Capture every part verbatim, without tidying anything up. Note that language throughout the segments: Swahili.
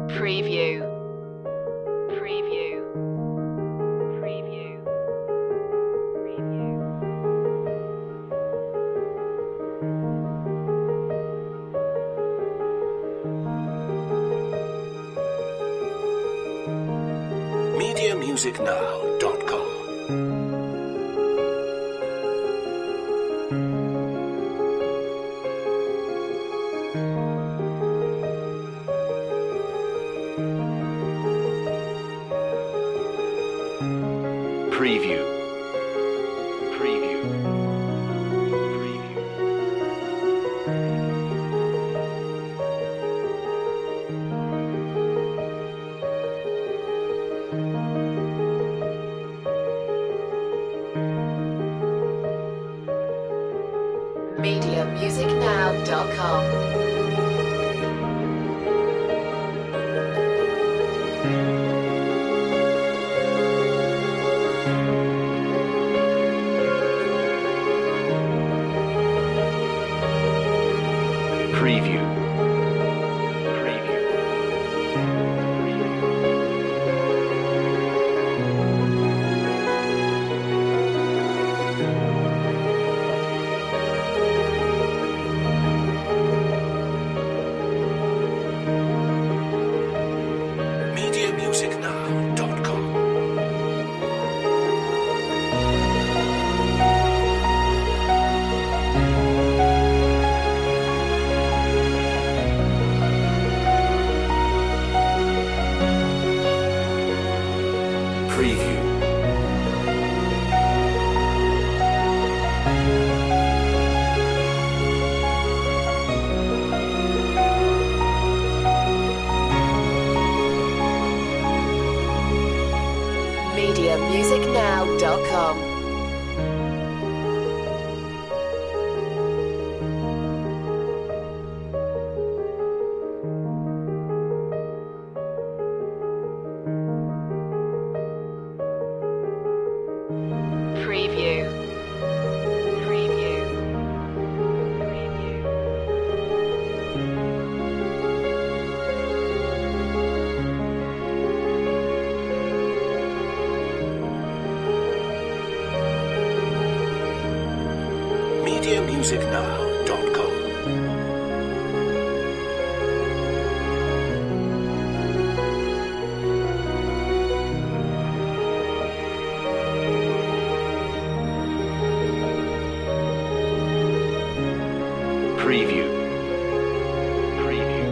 Preview. Preview. Preview. Preview. media music now dot com. Preview. Preview. Preview. media music now dot com. Preview. Preview. media music now dot com. Preview. media music now dot com. Preview. Preview. Preview. media music now dot com. Preview. Preview.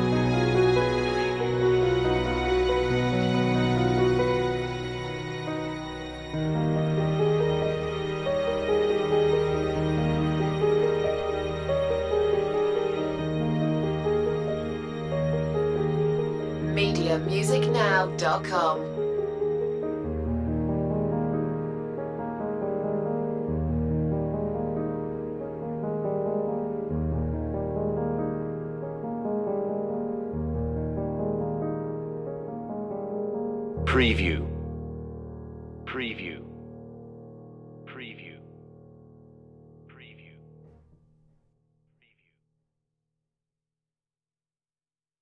media music now dot com. Preview. Preview.